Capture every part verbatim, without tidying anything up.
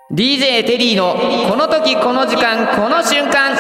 ディージェー テリーのこの時この時間この瞬間。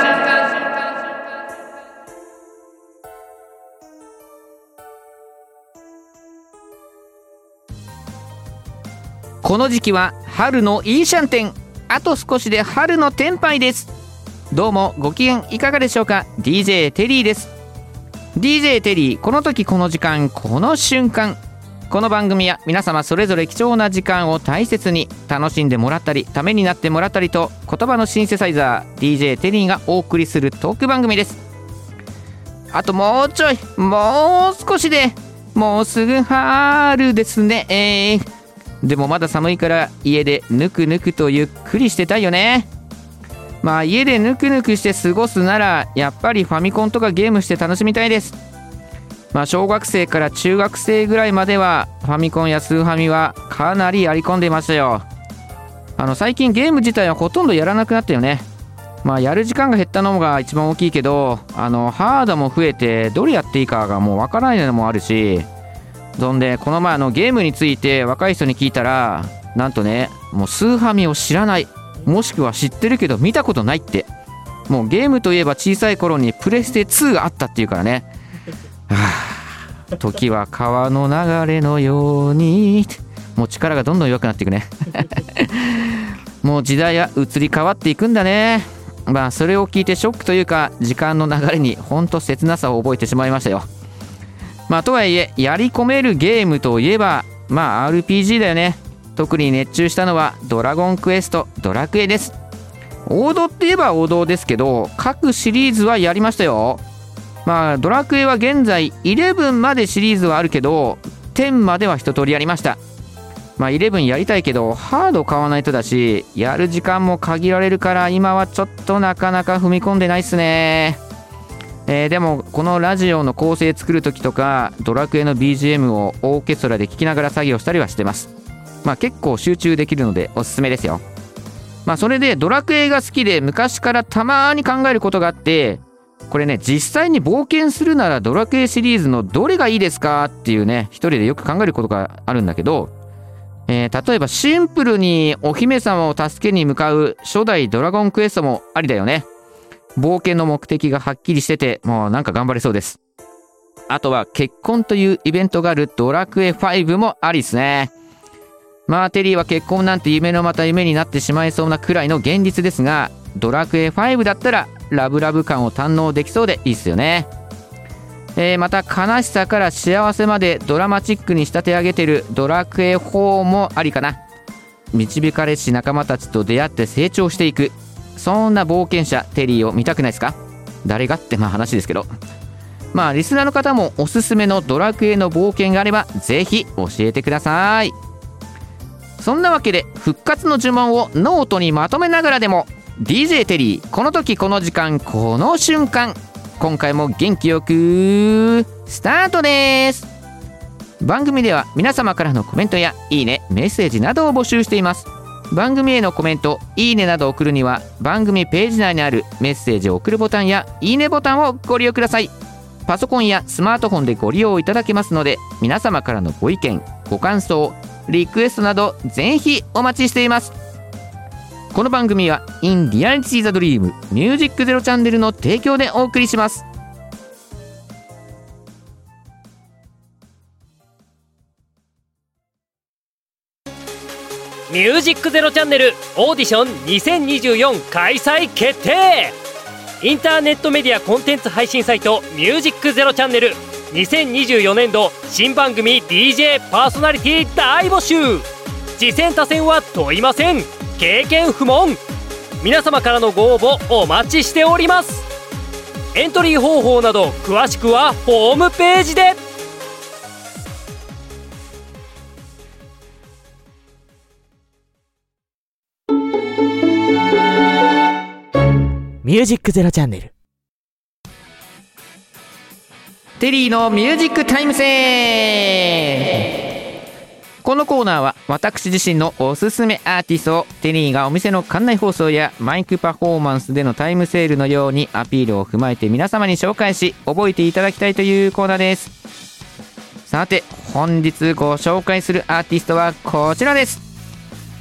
この時期は春のいいシャンテン、あと少しで春のテンパイです。どうもご機嫌いかがでしょうか。 ディージェー テリーです。 ディージェー テリーこの時この時間この瞬間。この番組は皆様それぞれ貴重な時間を大切に楽しんでもらったりためになってもらったりと、言葉のシンセサイザー ディージェー テリーがお送りするトーク番組です。あともうちょい、もう少しでもうすぐ春ですね、えー、でもまだ寒いから家でぬくぬくとゆっくりしてたいよね。まあ家でぬくぬくして過ごすならやっぱりファミコンとかゲームして楽しみたいです。まあ小学生から中学生ぐらいまではファミコンやスーファミはかなりやり込んでいましたよ。あの最近ゲーム自体はほとんどやらなくなったよね。まあやる時間が減ったのが一番大きいけど、あのハードも増えてどれやっていいかがもうわからないのもあるし、そんでこの前あのゲームについて若い人に聞いたら、なんとね、もうスーファミを知らない、もしくは知ってるけど見たことないって。もうゲームといえば小さい頃にプレステツーがあったっていうからね。はあ、時は川の流れのように。もう力がどんどん弱くなっていくねもう時代は移り変わっていくんだね。まあそれを聞いてショックというか時間の流れにほんと切なさを覚えてしまいましたよ。まあとはいえやり込めるゲームといえばまあ アールピージー だよね。特に熱中したのはドラゴンクエストドラクエです。王道って言えば王道ですけど各シリーズはやりましたよ。まあドラクエは現在じゅういちまでシリーズはあるけどじゅうまでは一通りやりました。まあじゅういちやりたいけどハード買わないとだし、やる時間も限られるから今はちょっとなかなか踏み込んでないっすね。えー、でもこのラジオの構成作る時とかドラクエの ビージーエム をオーケストラで聴きながら作業したりはしてます。まあ結構集中できるのでおすすめですよ。まあそれでドラクエが好きで昔からたまに考えることがあって、これね実際に冒険するならドラクエシリーズのどれがいいですかっていうね、一人でよく考えることがあるんだけど、えー、例えばシンプルにお姫様を助けに向かう初代ドラゴンクエストもありだよね。冒険の目的がはっきりしててもうなんか頑張れそうです。あとは結婚というイベントがあるドラクエファイブもありですね。まあテリーは結婚なんて夢のまた夢になってしまいそうなくらいの現実ですが、ドラクエファイブだったらラブラブ感を堪能できそうでいいっすよね。えー、また悲しさから幸せまでドラマチックに仕立て上げてるドラクエフォーもありかな。導かれし仲間たちと出会って成長していく、そんな冒険者テリーを見たくないですか？誰がってまあ話ですけど、まあリスナーの方もおすすめのドラクエの冒険があればぜひ教えてください。そんなわけで復活の呪文をノートにまとめながらでも ディージェー テリーこの時この時間この瞬間、今回も元気よくスタートです。番組では皆様からのコメントやいいねメッセージなどを募集しています。番組へのコメントいいねなどを送るには番組ページ内にあるメッセージを送るボタンやいいねボタンをご利用ください。パソコンやスマートフォンでご利用いただけますので、皆様からのご意見ご感想リクエストなどぜひお待ちしています。この番組は In Reality the Dream ミュージックゼロチャンネルの提供でお送りします。 ミュージックゼロチャンネルオーディションにせんにじゅうよん開催決定。インターネットメディアコンテンツ配信サイトミュージックゼロチャンネルにせんにじゅうよねん度新番組 ディージェー パーソナリティ大募集。次戦他戦は問いません、経験不問。皆様からのご応募お待ちしております。エントリー方法など詳しくはホームページで。 ミュージックゼロチャンネルテリーのミュージックタイムセール。このコーナーは私自身のおすすめアーティストをテリーがお店の館内放送やマイクパフォーマンスでのタイムセールのようにアピールを踏まえて皆様に紹介し覚えていただきたいというコーナーです。さて本日ご紹介するアーティストはこちらです。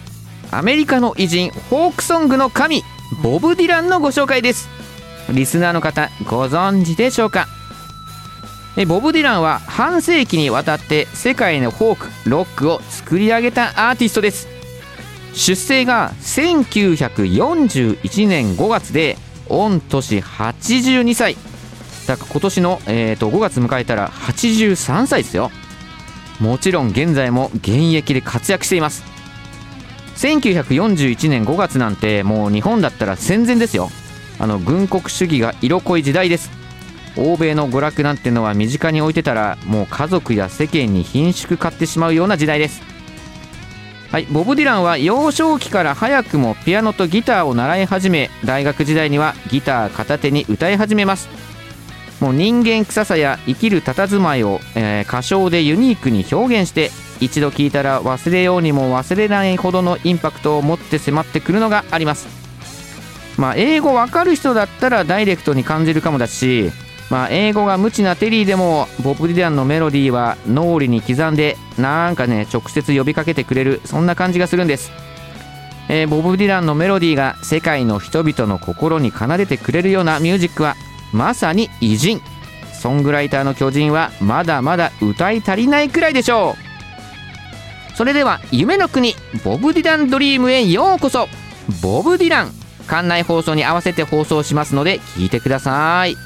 アメリカの偉人、フォークソングの神ボブ・ディランのご紹介です。リスナーの方ご存知でしょうか。えボブ・ディランは半世紀にわたって世界のフォークロックを作り上げたアーティストです。出生がせんきゅうひゃくよんじゅういちねんごがつで御年はちじゅうにさいだから今年の、えー、とごがつ迎えたらはちじゅうさんさいですよ。もちろん現在も現役で活躍しています。せんきゅうひゃくよんじゅういちねんごがつなんてもう日本だったら戦前ですよ。あの軍国主義が色濃い時代です。欧米の娯楽なんてのは身近に置いてたらもう家族や世間に貧縮買ってしまうような時代です。はい、ボブ・ディランは幼少期から早くもピアノとギターを習い始め、大学時代にはギター片手に歌い始めます。もう人間臭さや生きる佇まいを、えー、歌唱でユニークに表現して、一度聴いたら忘れようにも忘れないほどのインパクトを持って迫ってくるのがあります。まあ英語わかる人だったらダイレクトに感じるかもだし、まあ英語が無知なテリーでもボブ・ディランのメロディーは脳裏に刻んでなんかね直接呼びかけてくれる、そんな感じがするんです。えー、ボブ・ディランのメロディーが世界の人々の心に奏でてくれるようなミュージックはまさに偉人。ソングライターの巨人はまだまだ歌い足りないくらいでしょう。それでは夢の国ボブ・ディランドリームへようこそ。ボブ・ディラン、館内放送に合わせて放送しますので聞いてください。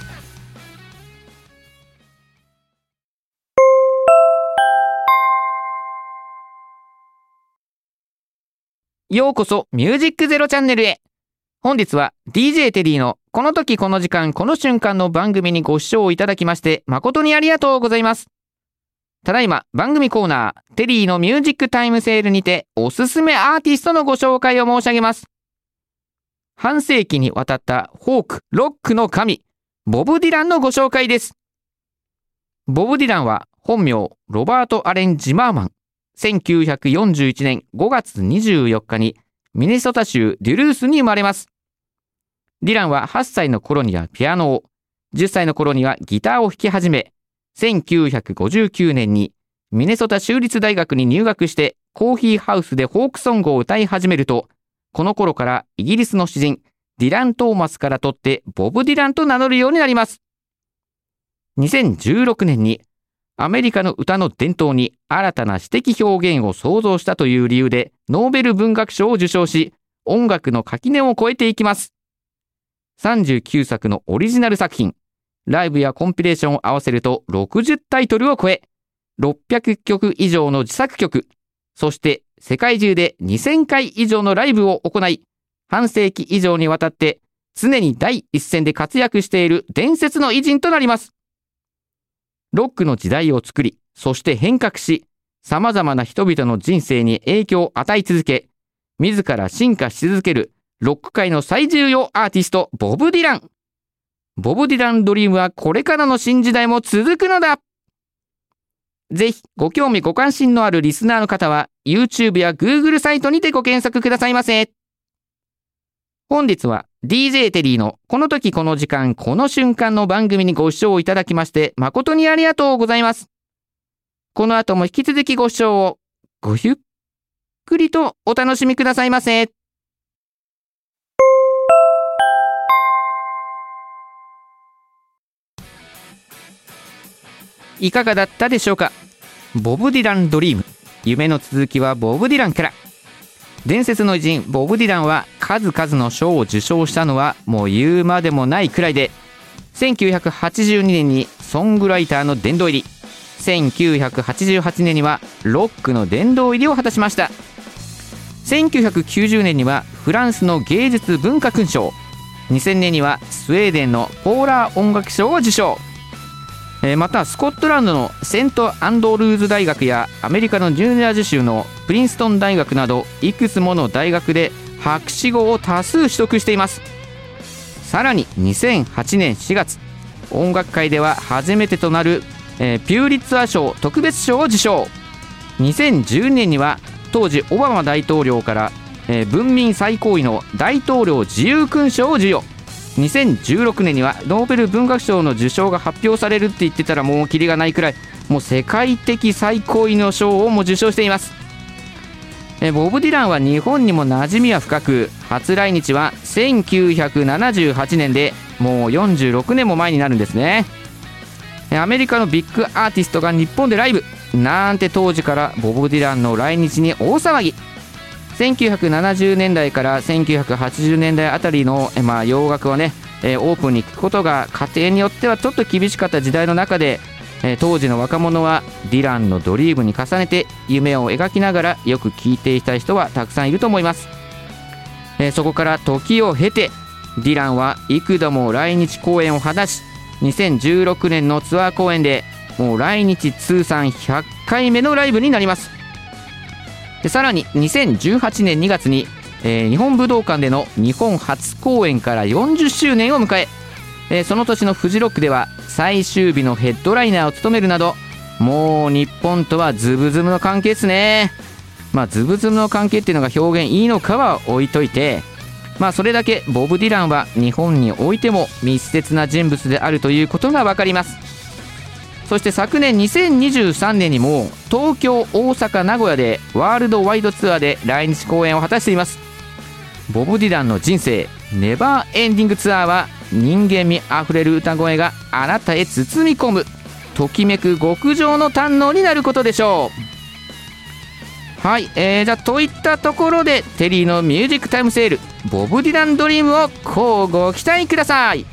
ようこそミュージックゼロチャンネルへ。本日は ディージェー テリーのこの時この時間この瞬間の番組にご視聴いただきまして誠にありがとうございます。ただいま番組コーナーテリーのミュージックタイムセールにておすすめアーティストのご紹介を申し上げます。半世紀にわたったフォークロックの神ボブ・ディランのご紹介です。ボブ・ディランは本名ロバート・アレン・ジマーマン。せんきゅうひゃくよんじゅういちねんごがつにじゅうよっかにミネソタ州デュルースに生まれます。ディランははっさいの頃にはピアノを、じゅっさいの頃にはギターを弾き始め、せんきゅうひゃくごじゅうきゅうねんにミネソタ州立大学に入学してコーヒーハウスでフォークソングを歌い始めると、この頃からイギリスの詩人ディラン・トーマスから取ってボブ・ディランと名乗るようになります。にせんじゅうろくねんにアメリカの歌の伝統に新たな詩的表現を創造したという理由でノーベル文学賞を受賞し、音楽の垣根を越えていきます。さんじゅうきゅうさくのオリジナル作品、ライブやコンピレーションを合わせるとろくじゅうタイトルを超え、ろっぴゃくきょく以上の自作曲、そして世界中でにせんかい以上のライブを行い、半世紀以上にわたって常に第一線で活躍している伝説の偉人となります。ロックの時代を作り、そして変革し、様々な人々の人生に影響を与え続け、自ら進化し続けるロック界の最重要アーティスト、ボブ・ディラン。ボブ・ディランドリームはこれからの新時代も続くのだ。ぜひ、ご興味ご関心のあるリスナーの方は、YouTube や Google サイトにてご検索くださいませ。本日は ディージェー テリーのこの時この時間この瞬間の番組にご視聴いただきまして誠にありがとうございます。この後も引き続きご視聴をごゆっくりとお楽しみくださいませ。いかがだったでしょうか。ボブ・ディランドリーム、夢の続きはボブ・ディランから。伝説の偉人ボブ・ディランは数々の賞を受賞したのはもう言うまでもないくらいで、せんきゅうひゃくはちじゅうにねんにソングライターの殿堂入り、せんきゅうひゃくはちじゅうはちねんにはロックの殿堂入りを果たしました。せんきゅうひゃくきゅうじゅうねんにはフランスの芸術文化勲章、にせんねんにはスウェーデンのポーラー音楽賞を受賞。またスコットランドのセントアンドルーズ大学やアメリカのニュージャージー州のプリンストン大学などいくつもの大学で博士号を多数取得しています。さらににせんはちねんしがつ、音楽界では初めてとなる、えー、ピューリッツァー賞特別賞を受賞。にせんじゅうねんには当時オバマ大統領から、えー、文民最高位の大統領自由勲章を授与。にせんじゅうろくねんにはノーベル文学賞の受賞が発表されるって言ってたらもうキリがないくらい、もう世界的最高位の賞をも受賞しています。 えボブ・ディランは日本にも馴染みは深く、初来日はせんきゅうひゃくななじゅうはちねんで、もうよんじゅうろくねんも前になるんですね。アメリカのビッグアーティストが日本でライブなんて、当時からボブ・ディランの来日に大騒ぎ。せんきゅうひゃくななじゅうねんだいからせんきゅうひゃくはちじゅうねんだいあたりの、まあ、洋楽をね、えー、オープンに聴くことが家庭によってはちょっと厳しかった時代の中で、えー、当時の若者はディランのドリームに重ねて夢を描きながらよく聴いていた人はたくさんいると思います。えー、そこから時を経てディランは幾度も来日公演を果たし、にせんじゅうろくねんのツアー公演でもう来日通算ひゃっかいめのライブになります。でさらににせんじゅうはちねんにがつに、えー、日本武道館での日本初公演からよんじゅっしゅうねんを迎え、えー、その年のフジロックでは最終日のヘッドライナーを務めるなど、もう日本とはズブズブの関係ですね。まあズブズブの関係っていうのが表現いいのかは置いといて、まあそれだけボブ・ディランは日本においても密接な人物であるということが分かります。そして昨年にせんにじゅうさんねんにも東京、大阪、名古屋でワールドワイドツアーで来日公演を果たしています。ボブ・ディランの人生ネバーエンディングツアーは人間味あふれる歌声があなたへ包み込むときめく極上の堪能になることでしょう。はい、えー、じゃあといったところでテリーのミュージックタイムセールボブ・ディランドリームを乞うご期待ください。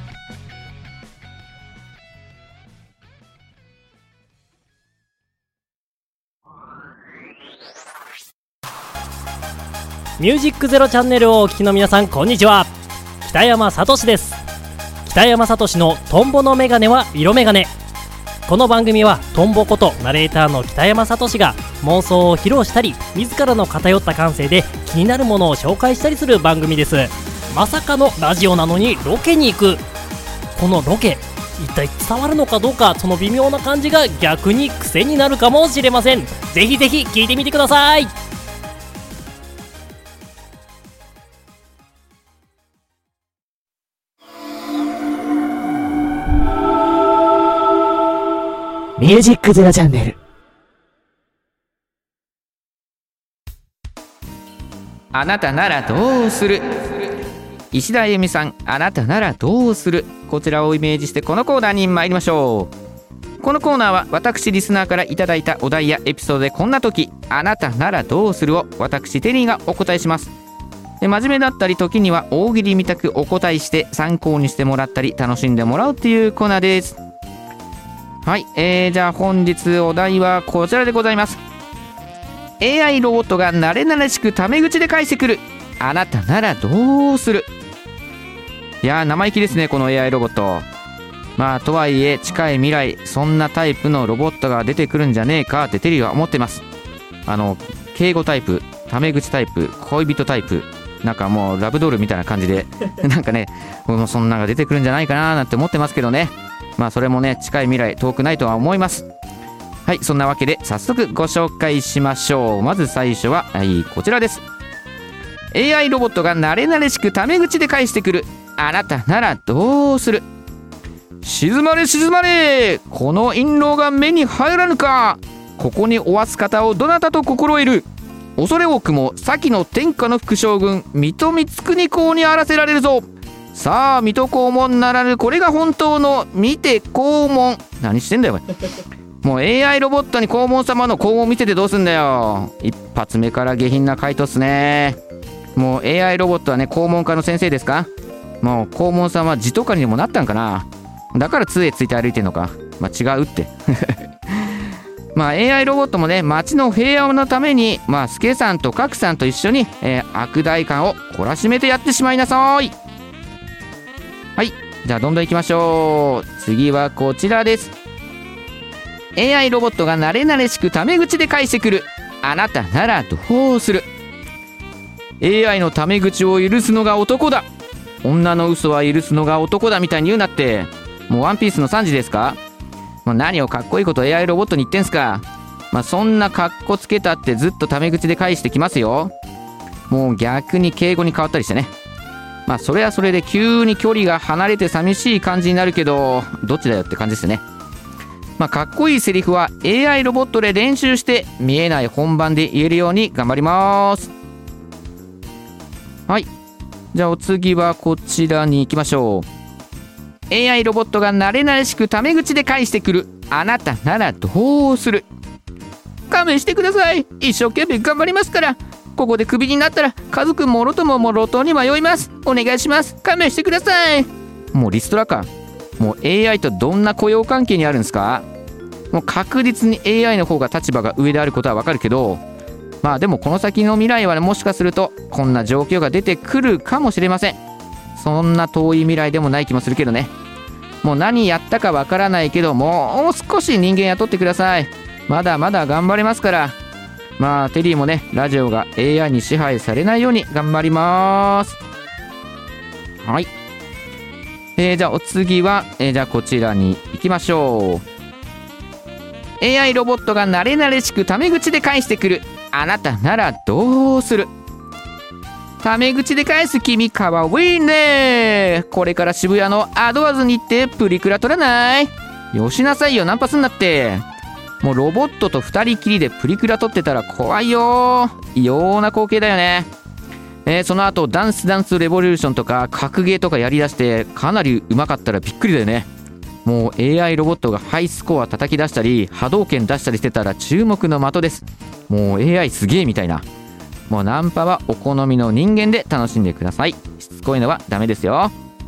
ミュージックゼロチャンネルをお聞きの皆さん、こんにちは。北山聡です。北山聡のトンボのメガネは色メガネ。この番組はトンボことナレーターの北山聡が妄想を披露したり、自らの偏った感性で気になるものを紹介したりする番組です。まさかのラジオなのにロケに行く。このロケ一体伝わるのかどうか、その微妙な感じが逆に癖になるかもしれません。ぜひぜひ聞いてみてください。 ミュージックゼロチャンネル。 あなたならどうする。石田由美さん、あなたならどうする。こちらをイメージしてこのコーナーに参りましょう。このコーナーは私リスナーからいただいたお題やエピソードでこんな時あなたならどうするを私テリーがお答えします。で真面目だったり時には大喜利みたくお答えして参考にしてもらったり楽しんでもらうっていうコーナーです。はい、えー、じゃあ本日お題はこちらでございます。 エーアイ ロボットが慣れ慣れしくタメ口で返してくるあなたならどうする。いやー生意気ですねこの エーアイ ロボット。まあとはいえ近い未来そんなタイプのロボットが出てくるんじゃねえかってテリーは思ってます。あの敬語タイプ、タメ口タイプ、恋人タイプ、なんかもうラブドールみたいな感じでなんかねもうそんなのが出てくるんじゃないかななんて思ってますけどね。まあそれもね近い未来遠くないとは思います。はい、そんなわけで早速ご紹介しましょう。まず最初は、はい、こちらです。 エーアイ ロボットが慣れ慣れしくタメ口で返してくるあなたならどうする。静まれ静まれ、この印籠が目に入らぬか。ここにおわす方をどなたと心得る。恐れ多くも先の天下の副将軍水戸光圀公にあらせられるぞ。さあ水戸黄門ならぬこれが本当の見て黄門。何してんだよもう エーアイ ロボットに黄門様の黄門見せてどうすんだよ。一発目から下品な回答っすね。もう エーアイ ロボットはね黄門家の先生ですか。もう黄門様は地とかにでもなったんかな。だから杖ついて歩いてんのか。まあ違うってまあ エーアイ ロボットもね町の平和のためにまあ助さんと格さんと一緒に、えー、悪代官を懲らしめてやってしまいなさい。はい、じゃあどんどんいきましょう。次はこちらです。 エーアイ ロボットが慣れ慣れしくタメ口で返してくるあなたならどうする。 エーアイ のタメ口を許すのが男だ。女の嘘は許すのが男だみたいに言うなって。もうワンピースのサンジですか。もう何をかっこいいこと エーアイ ロボットに言ってんすか。まあそんなかっこつけたってずっとタメ口で返してきますよ。もう逆に敬語に変わったりしてね。まあそれはそれで急に距離が離れて寂しい感じになるけどどっちだよって感じですよね。 まあ、かっこいいセリフは エーアイ ロボットで練習して見えない本番で言えるように頑張ります。はい、じゃあお次はこちらに行きましょう。 エーアイ ロボットが慣れ慣れしくタメ口で返してくる。あなたならどうする？勘弁してください。一生懸命頑張りますから。ここでクビになったら家族もろともも路頭に迷います。お願いします。勘弁してください。もうリストラか。もう エーアイ とどんな雇用関係にあるんですか？もう確実に エーアイ の方が立場が上であることはわかるけど、まあでもこの先の未来は、ね、もしかするとこんな状況が出てくるかもしれません。そんな遠い未来でもない気もするけどね。もう何やったかわからないけど、もう少し人間雇ってください。まだまだ頑張れますから。まあテリーもね、ラジオが エーアイ に支配されないように頑張ります。はい、えー、じゃあお次は、えー、じゃあこちらに行きましょう。 エーアイ ロボットが慣れ慣れしくタメ口で返してくる。あなたならどうする？タメ口で返す君かわいいね。これから渋谷のアドアズに行ってプリクラ撮らない？よしなさいよ、ナンパすんなって。もうロボットと二人きりでプリクラ撮ってたら怖いよ。異様な光景だよね。えー、その後ダンスダンスレボリューションとか格ゲーとかやりだしてかなり上手かったらびっくりだよね。もう エーアイ ロボットがハイスコア叩き出したり波動拳出したりしてたら注目の的です。もう エーアイ すげえみたいな。もうナンパはお好みの人間で楽しんでください。しつこいのはダメですよ。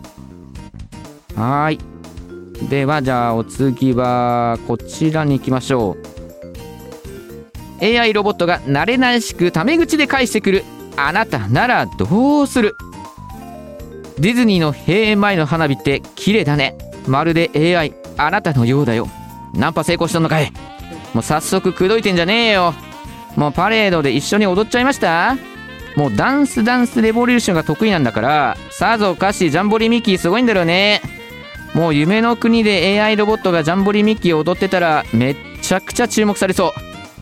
はい、ではじゃあお次はこちらに行きましょう。 エーアイ ロボットが慣れ慣れしくタメ口で返してくる。あなたならどうする？ディズニーの閉園前の花火って綺麗だね。まるで エーアイ あなたのようだよ。ナンパ成功したのかい？もう早速口説いてんじゃねえよ。もうパレードで一緒に踊っちゃいました？もうダンスダンスレボリューションが得意なんだから、さぞかしジャンボリミッキーすごいんだろうね。もう夢の国で エーアイ ロボットがジャンボリミッキーを踊ってたらめっちゃくちゃ注目されそう。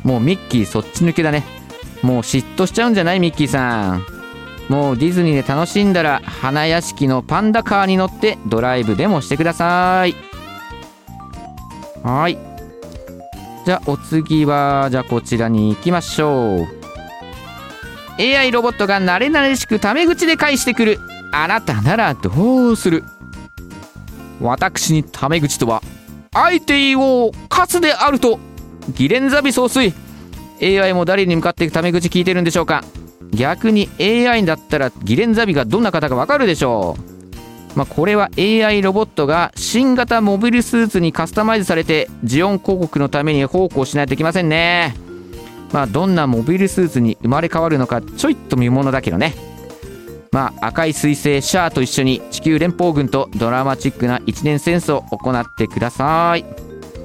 もうミッキーそっち抜けだね。もう嫉妬しちゃうんじゃないミッキーさん。もうディズニーで楽しんだら花屋敷のパンダカーに乗ってドライブでもしてください。はい、じゃあお次はじゃあこちらに行きましょう。 エーアイ ロボットが慣れ慣れしくタメ口で返してくる。あなたならどうする？私にタメ口とは相手をカスであるとギレンザビ総帥。 エーアイ も誰に向かってタメ口聞いてるんでしょうか。逆に エーアイ だったらギレンザビがどんな方かわかるでしょう。まあ、これは エーアイ ロボットが新型モビルスーツにカスタマイズされてジオン広告のために奉公しないといけませんね。まあどんなモビルスーツに生まれ変わるのかちょいっと見ものだけどね。まあ赤い彗星シャアと一緒に地球連邦軍とドラマチックな一年戦争を行ってください。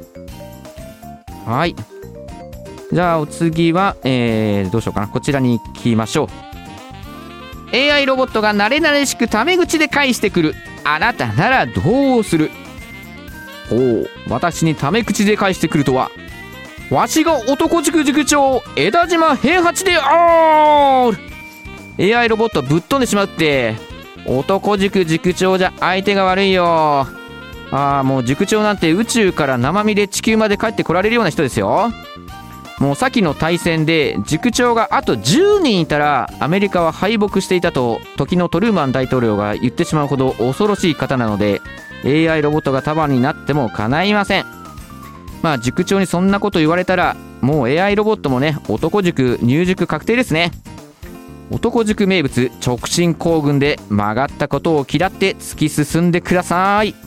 はい、じゃあお次は、えー、どうしようかな。こちらに行きましょう。 エーアイ ロボットが慣れ慣れしくタメ口で返してくる。あなたならどうする？ほう、私にタメ口で返してくるとは。わしが男塾塾長枝島平八である。 エーアイ ロボットぶっ飛んでしまうって。男塾塾長じゃ相手が悪いよ。ああ、もう塾長なんて宇宙から生身で地球まで帰ってこられるような人ですよ。もう先の大戦で塾長があとじゅうにんいたらアメリカは敗北していたと時のトルーマン大統領が言ってしまうほど恐ろしい方なので、 エーアイ ロボットが束になっても叶いません。まあ塾長にそんなこと言われたらもう エーアイ ロボットもね、男塾入塾確定ですね。男塾名物直進行軍で曲がったことを嫌って突き進んでください。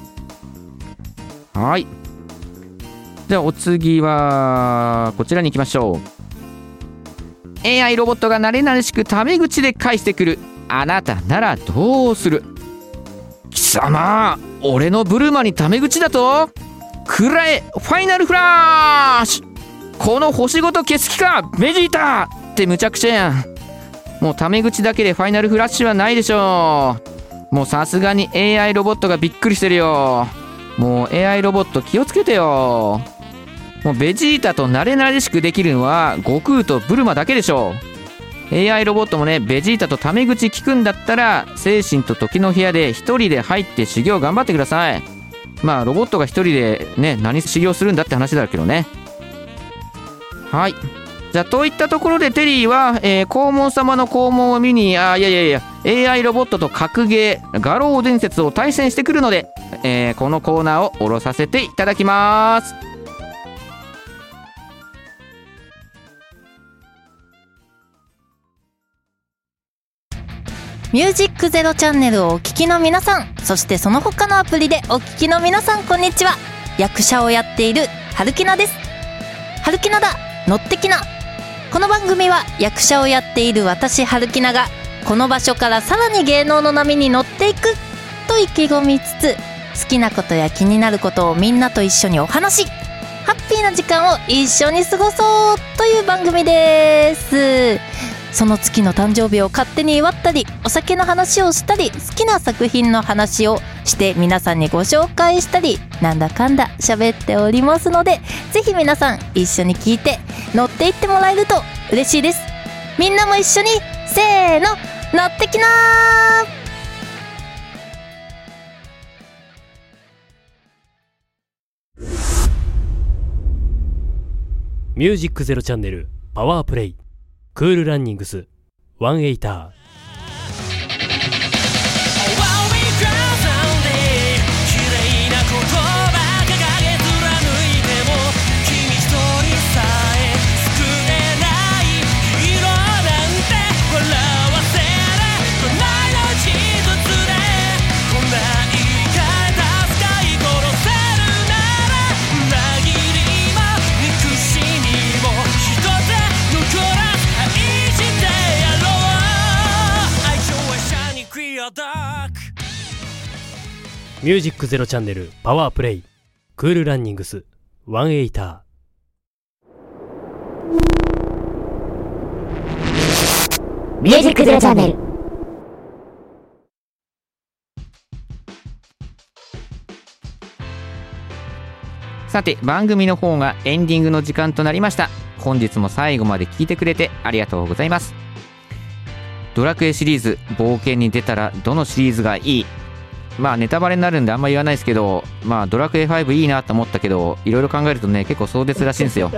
はい、じゃあお次はこちらに行きましょう。 エーアイ ロボットが慣れ慣れしくタメ口で返してくる。あなたならどうする？貴様、俺のブルマにタメ口だと？くらえファイナルフラッシュ。この星ごと消す気かベジータってむちゃくちゃやん。もうタメ口だけでファイナルフラッシュはないでしょう。もうさすがに エーアイ ロボットがびっくりしてるよ。もう エーアイ ロボット気をつけてよ。もうベジータと慣れ慣れしくできるのは悟空とブルマだけでしょう。 エーアイ ロボットもね、ベジータとタメ口聞くんだったら精神と時の部屋で一人で入って修行頑張ってください。 まあロボットが一人でね何修行するんだって話だけどね。はい、じゃあといったところでテリーは、えー、黄門様の黄門を見に、あいやいやいや エーアイ ロボットと格ゲー画廊伝説を対戦してくるので、えー、このコーナーを下ろさせていただきます。 ミュージックゼロチャンネルをお聞きの皆さん、そしてその他のアプリでお聞きの皆さん、こんにちは。役者をやっている春木奈です。春木奈だ、乗ってきな。この番組は役者をやっている私春木奈がこの場所からさらに芸能の波に乗っていくと意気込みつつ、好きなことや気になることをみんなと一緒にお話し、ハッピーな時間を一緒に過ごそうという番組です。その月の誕生日を勝手に祝ったり、お酒の話をしたり、好きな作品の話をして皆さんにご紹介したり、なんだかんだ喋っておりますので、ぜひ皆さん一緒に聞いて乗っていってもらえると嬉しいです。みんなも一緒にせーの、乗ってきなー。 ミュージックゼロチャンネルパワープレイクールランニングスワンエイター。ミュージックゼロチャンネルパワープレイクールランニングスワンエイター。ミュージックゼロチャンネル。 さて番組の方がエンディングの時間となりました。本日も最後まで聞いてくれてありがとうございます。ドラクエシリーズ冒険に出たらどのシリーズがいい、まあネタバレになるんであんま言わないですけど、まあドラクエファイブいいなと思ったけど、いろいろ考えるとね結構壮絶らしいんですよ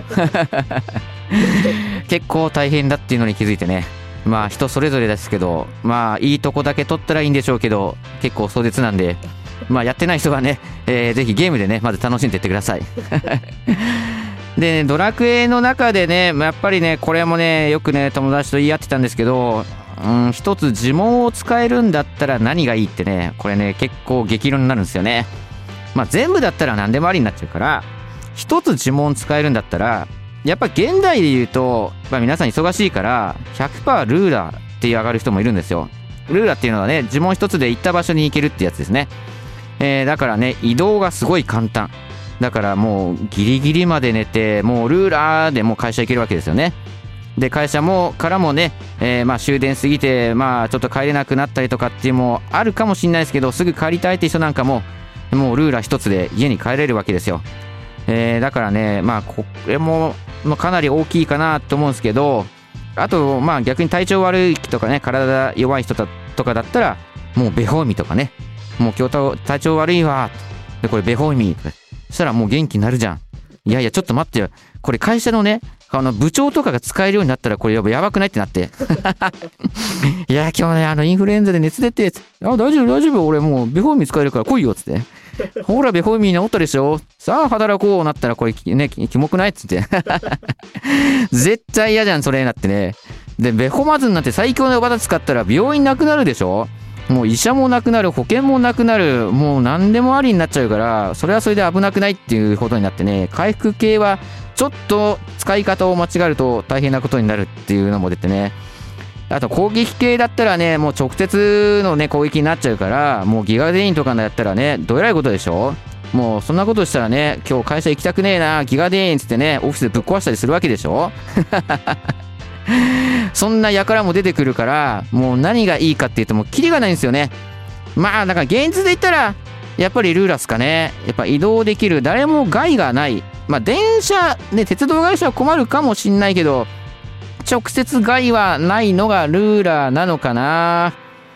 結構大変だっていうのに気づいてね、まあ人それぞれですけど、まあいいとこだけ取ったらいいんでしょうけど、結構壮絶なんで、まあやってない人はね、えー、ぜひゲームでねまず楽しんでいってくださいで、ね、ドラクエの中でねやっぱりねこれもねよくね友達と言い合ってたんですけど、うん、一つ呪文を使えるんだったら何がいいってね、これね結構激論になるんですよね。まあ全部だったら何でもありになっちゃうから、一つ呪文使えるんだったらやっぱ現代で言うと、まあ、皆さん忙しいから ひゃくパーセント ルーラーって上がる人もいるんですよ。ルーラーっていうのはね呪文一つで行った場所に行けるってやつですね。えー、だからね移動がすごい簡単だから、もうギリギリまで寝てもうルーラーでもう会社行けるわけですよね。で会社もからもね、えー、まあ終電過ぎてまあちょっと帰れなくなったりとかっていうもあるかもしれないですけど、すぐ帰りたいって人なんかももうルーラー一つで家に帰れるわけですよ。えー、だからねまあこれも、まあ、かなり大きいかなと思うんですけど、あとまあ逆に体調悪いとかね体弱い人とかだったらもうベホイミとかね、もう今日体調悪いわでこれベホイミそしたらもう元気になるじゃん。いやいやちょっと待ってよ、これ会社のねあの部長とかが使えるようになったらこれやばくないってなっていや今日ねあのインフルエンザで熱出て、あ大丈夫大丈夫俺もうベホイミ使えるから来いよっつってほらベホイミ治ったでしょ、さあ働こうなったらこれねキモくないっつって絶対嫌じゃんそれなってね。でベホマズンなんて最強の技使ったら病院なくなるでしょ、もう医者もなくなる保険もなくなる、もう何でもありになっちゃうから、それはそれで危なくないっていうことになってね、回復系はちょっと使い方を間違えると大変なことになるっていうのも出てね、あと攻撃系だったらねもう直接のね攻撃になっちゃうから、もうギガデインとかのやったらねどえらいことでしょ。もうそんなことしたらね今日会社行きたくねえなギガデインつってねオフィスでぶっ壊したりするわけでしょそんな輩も出てくるから、もう何がいいかっていうともうキリがないんですよね。まあだから現実で言ったらやっぱりルーラスかね。やっぱ移動できる、誰も害がない、まあ電車ね鉄道会社は困るかもしんないけど直接害はないのがルーラーなのかな。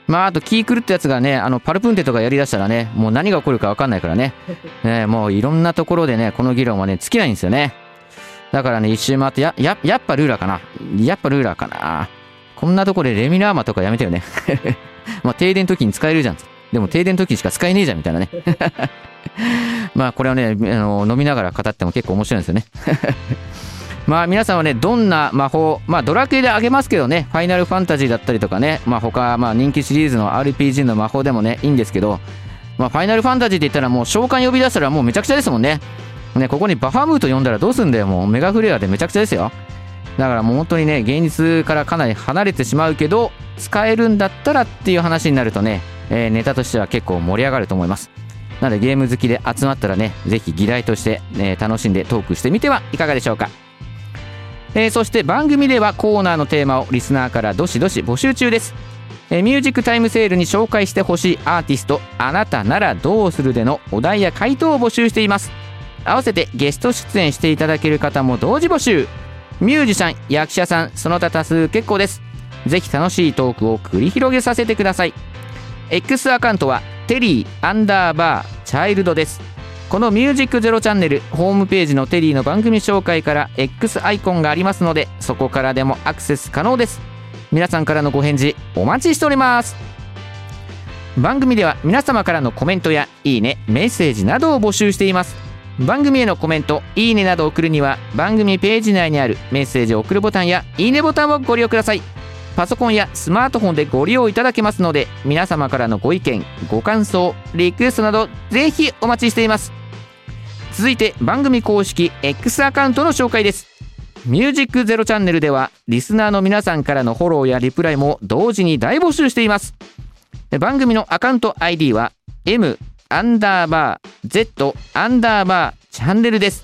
まああと気狂ったやつがね、あのパルプンテとかやりだしたらね、もう何が起こるか分かんないからね、ねもういろんなところでねこの議論はね尽きないんですよね。だからね一周回ってやややっぱルーラーかなやっぱルーラーかなこんなところでレミラーマとかやめてよねまあ停電の時に使えるじゃん。でも停電の時にしか使えねえじゃんみたいなねまあこれはねあの飲みながら語っても結構面白いんですよねまあ皆さんはねどんな魔法、まあドラクエであげますけどね、ファイナルファンタジーだったりとかね、まあ他まあ人気シリーズの アールピージー の魔法でもねいいんですけど、まあファイナルファンタジーって言ったらもう召喚呼び出したらもうめちゃくちゃですもんね。ねここにバファムート呼んだらどうすんだよ、もうメガフレアでめちゃくちゃですよ。だからもう本当にね現実からかなり離れてしまうけど使えるんだったらっていう話になるとね、えー、ネタとしては結構盛り上がると思います。なのでゲーム好きで集まったらねぜひ議題として、ね、楽しんでトークしてみてはいかがでしょうか。えー、そして番組ではコーナーのテーマをリスナーからどしどし募集中です。えー、ミュージックタイムセールに紹介してほしいアーティスト、あなたならどうするでのお題や回答を募集しています。合わせてゲスト出演していただける方も同時募集。ミュージシャン、役者さん、その他多数結構です。ぜひ楽しいトークを繰り広げさせてください。 X アカウントはテリーアンダーバーチャイルドです。このミュージックゼロチャンネルホームページのテリーの番組紹介から X アイコンがありますので、そこからでもアクセス可能です。皆さんからのご返事お待ちしております。番組では皆様からのコメントやいいね、メッセージなどを募集しています。番組へのコメント、いいねなどを送るには番組ページ内にあるメッセージを送るボタンやいいねボタンをご利用ください。パソコンやスマートフォンでご利用いただけますので、皆様からのご意見、ご感想、リクエストなどぜひお待ちしています。続いて番組公式 X アカウントの紹介です。ミュージックゼロチャンネルではリスナーの皆さんからのフォローやリプライも同時に大募集しています。番組のアカウント アイディー は M アンダーバー Z アンダーバーチャンネルです。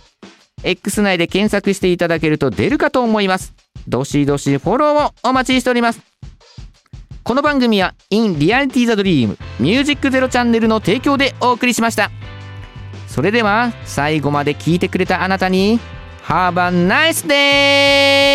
X 内で検索していただけると出るかと思います。どしどしフォローをお待ちしております。この番組は In Reality the Dream ミュージックゼロチャンネルの提供でお送りしました。それでは最後まで聞いてくれたあなたに Have a nice day!